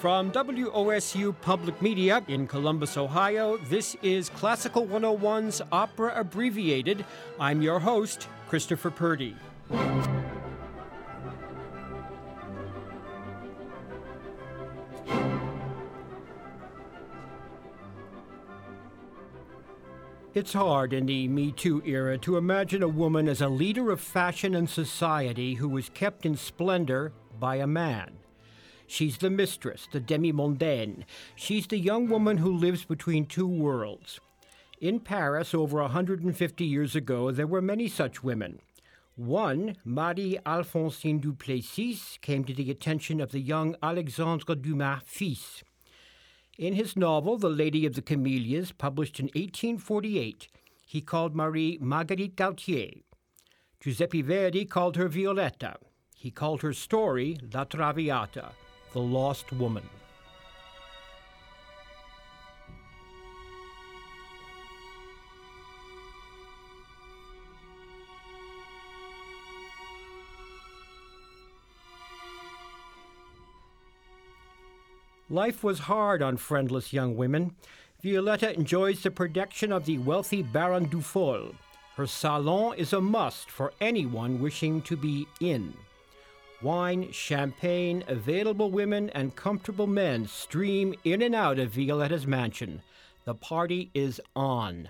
From WOSU Public Media in Columbus, Ohio, this is Classical 101's Opera Abbreviated. I'm your host, Christopher Purdy. It's hard in the Me Too era to imagine a woman as a leader of fashion and society who was kept in splendor by a man. She's the mistress, the demi-mondaine. She's the young woman who lives between two worlds. In Paris, over 150 years ago, there were many such women. One, Marie-Alphonsine Duplessis, came to the attention of the young Alexandre Dumas fils. In his novel, The Lady of the Camellias, published in 1848, he called Marie Marguerite Gautier. Giuseppe Verdi called her Violetta. He called her story La Traviata, the lost woman. Life was hard on friendless young women. Violetta enjoys the protection of the wealthy Baron Dufour. Her salon is a must for anyone wishing to be in. Wine, champagne, available women, and comfortable men stream in and out of Violetta's mansion. The party is on.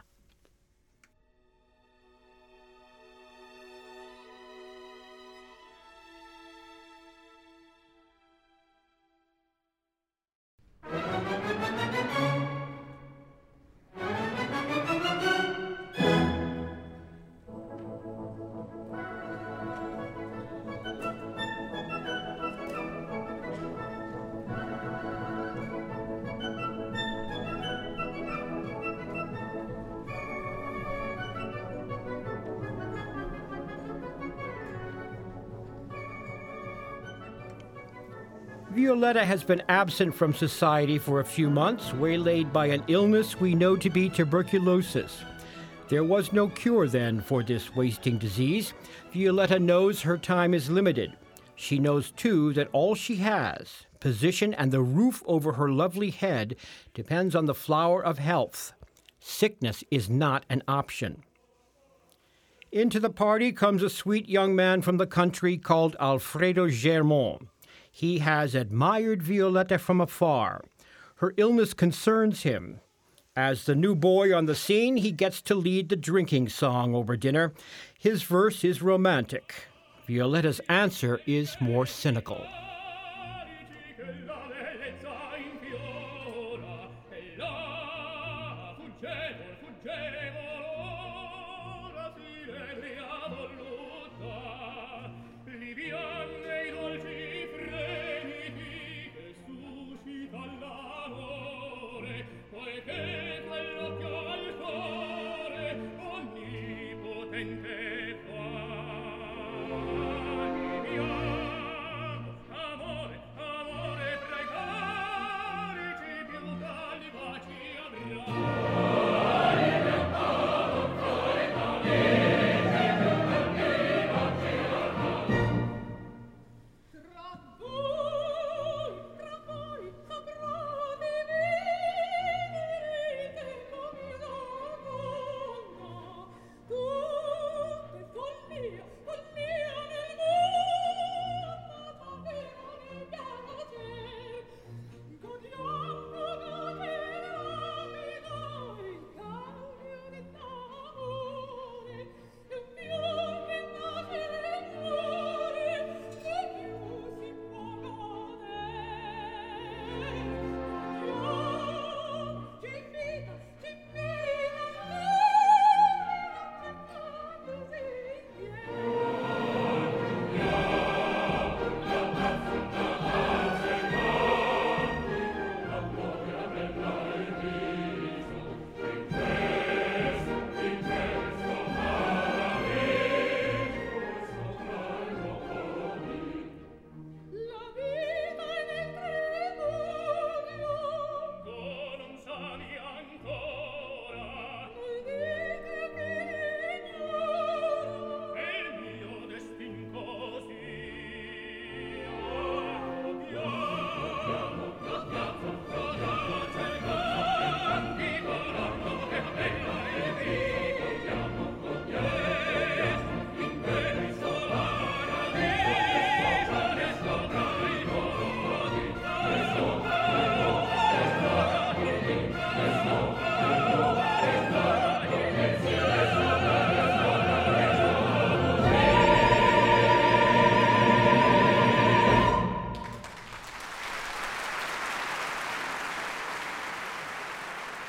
Violetta has been absent from society for a few months, waylaid by an illness we know to be tuberculosis. There was no cure then for this wasting disease. Violetta knows her time is limited. She knows, too, that all she has, position and the roof over her lovely head, depends on the flower of health. Sickness is not an option. Into the party comes a sweet young man from the country called Alfredo Germont. He has admired Violetta from afar. Her illness concerns him. As the new boy on the scene, he gets to lead the drinking song over dinner. His verse is romantic. Violetta's answer is more cynical.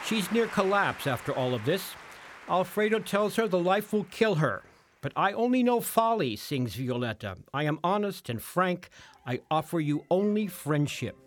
She's near collapse after all of this. Alfredo tells her the life will kill her. But I only know folly, sings Violetta. I am honest and frank. I offer you only friendship.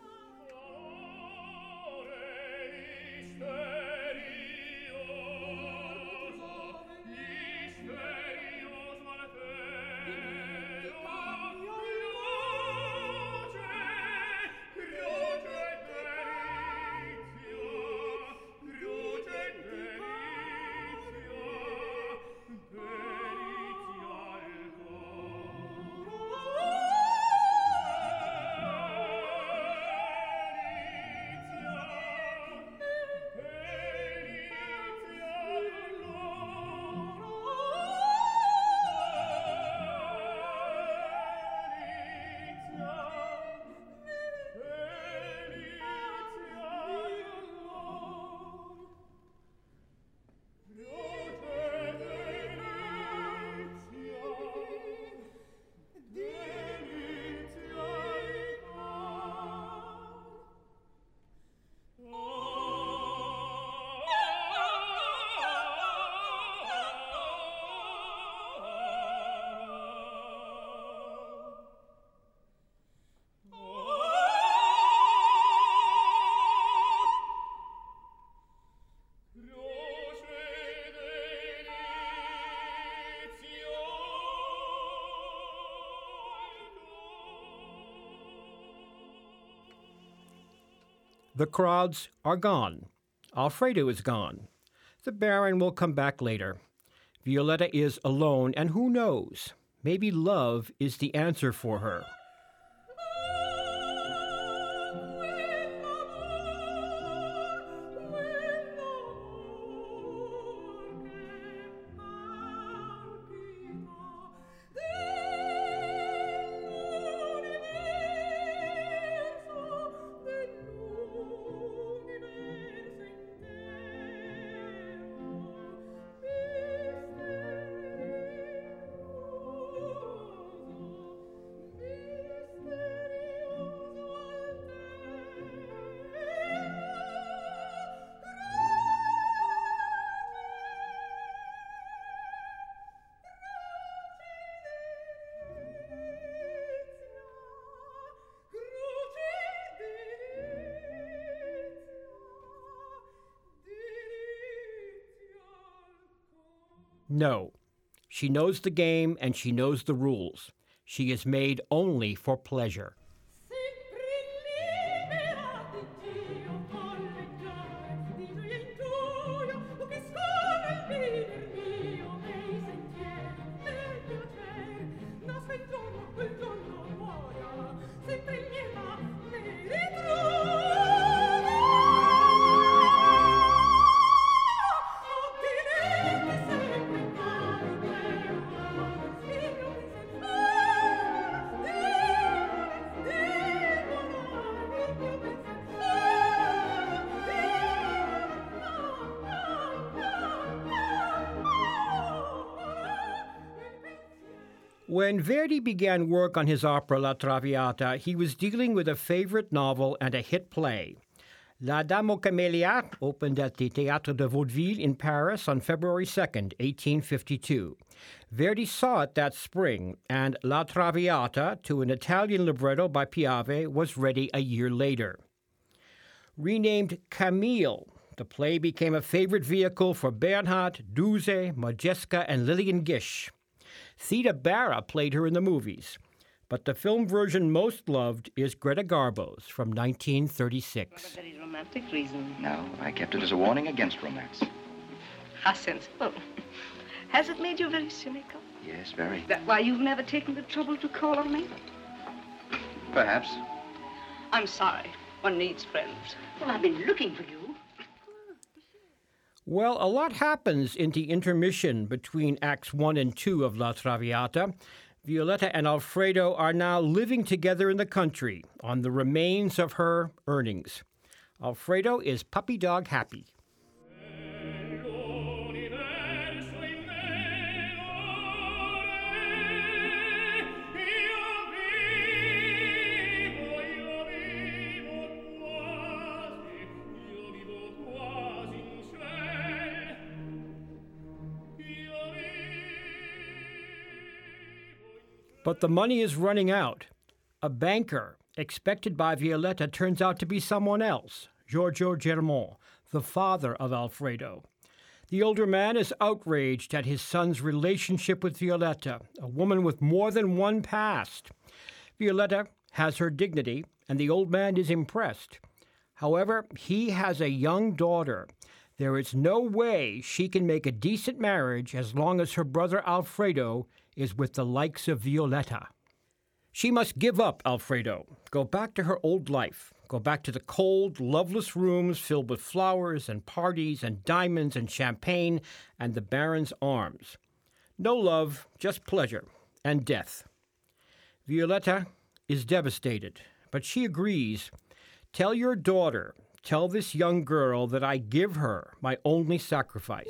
The crowds are gone. Alfredo is gone. The Baron will come back later. Violetta is alone, and who knows? Maybe love is the answer for her. No. She knows the game and she knows the rules. She is made only for pleasure. When Verdi began work on his opera La Traviata, he was dealing with a favorite novel and a hit play. La Dame aux Camélias opened at the Théâtre de Vaudeville in Paris on February 2nd, 1852. Verdi saw it that spring, and La Traviata, to an Italian libretto by Piave, was ready a year later. Renamed Camille, the play became a favorite vehicle for Bernhardt, Duse, Modjeska, and Lillian Gish. Theda Bara played her in the movies, but the film version most loved is Greta Garbo's from 1936. For a very romantic reason. No, I kept it as a warning against romance. How sensible. Has it made you very cynical? Yes, very. Is that why you've never taken the trouble to call on me? Perhaps. I'm sorry. One needs friends. Well, I've been looking for you. Well, a lot happens in the intermission between Acts 1 and 2 of La Traviata. Violetta and Alfredo are now living together in the country on the remains of her earnings. Alfredo is puppy dog happy. But the money is running out. A banker expected by Violetta turns out to be someone else, Giorgio Germont, the father of Alfredo. The older man is outraged at his son's relationship with Violetta, a woman with more than one past. Violetta has her dignity, and the old man is impressed. However, he has a young daughter. There is no way she can make a decent marriage as long as her brother Alfredo is with the likes of Violetta. She must give up Alfredo, go back to her old life, go back to the cold, loveless rooms filled with flowers and parties and diamonds and champagne and the Baron's arms. No love, just pleasure and death. Violetta is devastated, but she agrees. Tell your daughter, tell this young girl that I give her my only sacrifice.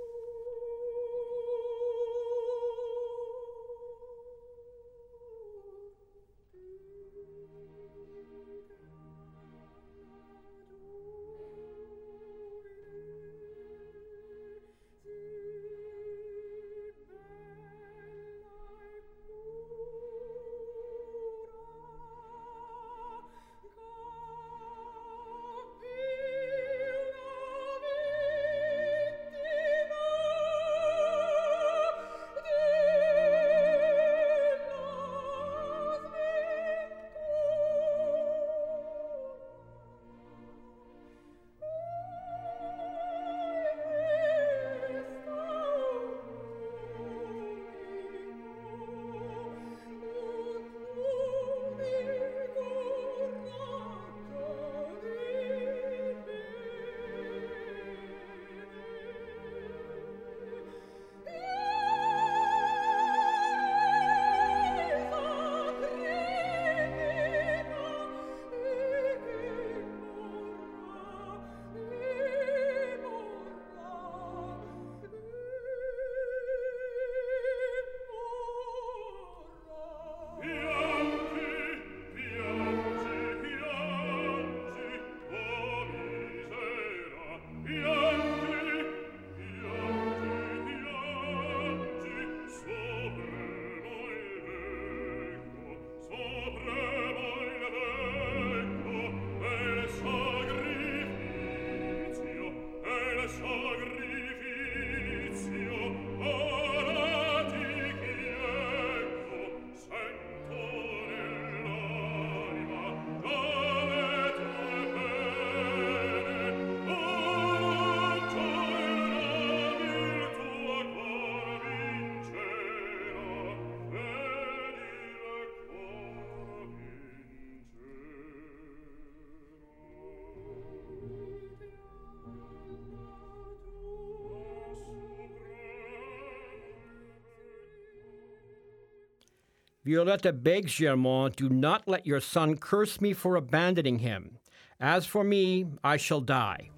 Violetta begs Germont, do not let your son curse me for abandoning him. As for me, I shall die.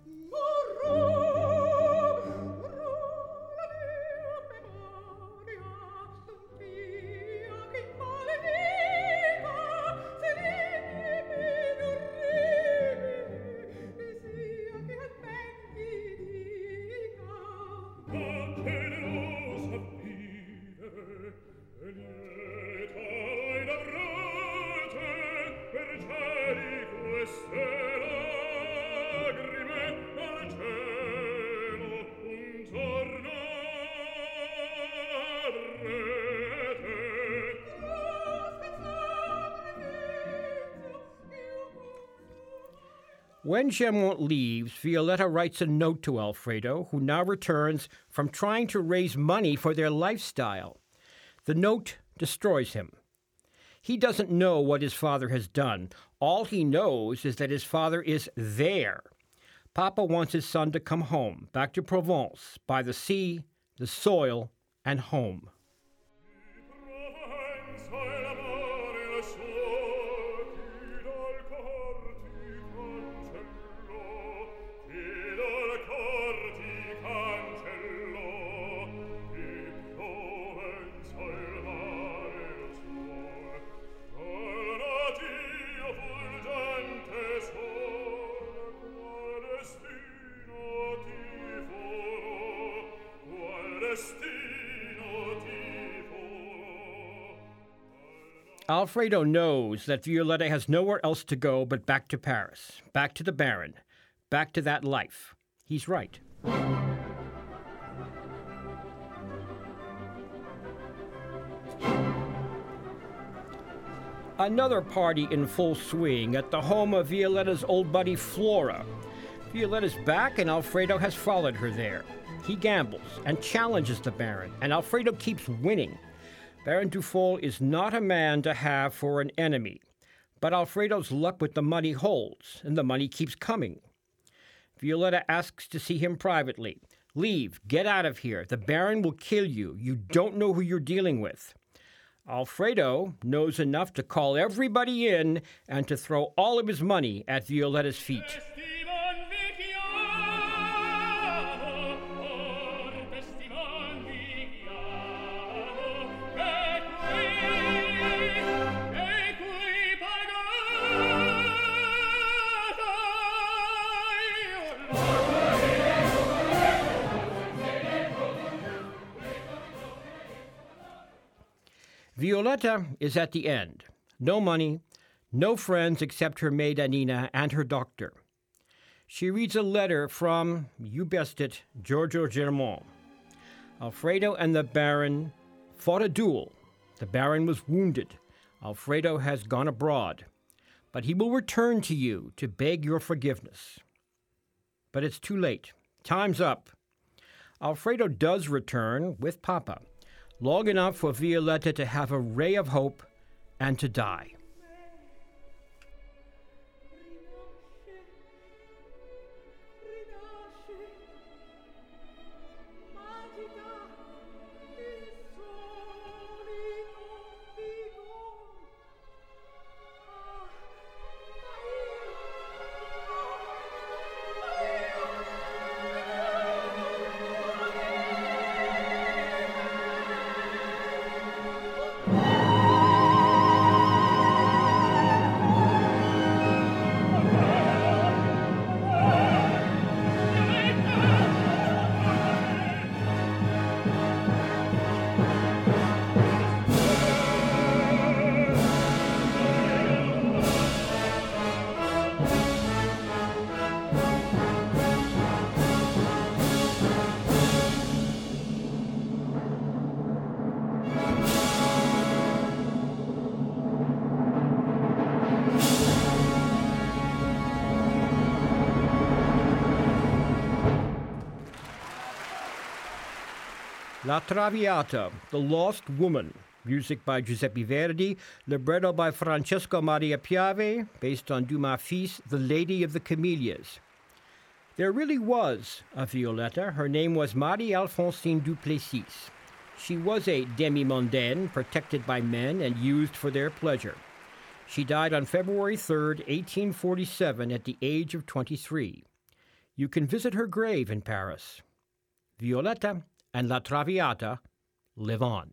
When Germont leaves, Violetta writes a note to Alfredo, who now returns from trying to raise money for their lifestyle. The note destroys him. He doesn't know what his father has done. All he knows is that his father is there. Papa wants his son to come home, back to Provence, by the sea, the soil, and home. Destino ti Alfredo knows that Violetta has nowhere else to go but back to Paris, back to the Baron, back to that life. He's right. Another party in full swing at the home of Violetta's old buddy Flora. Violetta's back and Alfredo has followed her there. He gambles and challenges the Baron, and Alfredo keeps winning. Baron Dufault is not a man to have for an enemy, but Alfredo's luck with the money holds, and the money keeps coming. Violetta asks to see him privately. Leave, get out of here. The Baron will kill you. You don't know who you're dealing with. Alfredo knows enough to call everybody in and to throw all of his money at Violetta's feet. Violetta is at the end. No money, no friends except her maid Anina and her doctor. She reads a letter from, you guessed it, Giorgio Germont. Alfredo and the Baron fought a duel. The Baron was wounded. Alfredo has gone abroad. But he will return to you to beg your forgiveness. But it's too late. Time's up. Alfredo does return with Papa. Long enough for Violetta to have a ray of hope and to die. La Traviata, The Lost Woman, music by Giuseppe Verdi, libretto by Francesco Maria Piave, based on Dumas' Fils, The Lady of the Camellias. There really was a Violetta. Her name was Marie-Alphonsine Duplessis. She was a demi-mondaine, protected by men and used for their pleasure. She died on February 3rd, 1847, at the age of 23. You can visit her grave in Paris. Violetta and La Traviata live on.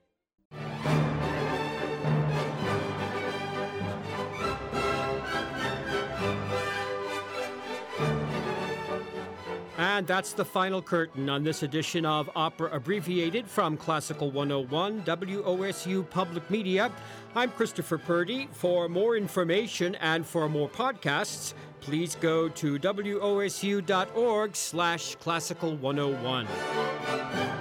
And that's the final curtain on this edition of Opera Abbreviated from Classical 101, WOSU Public Media. I'm Christopher Purdy. For more information and for more podcasts, please go to wosu.org/classical101.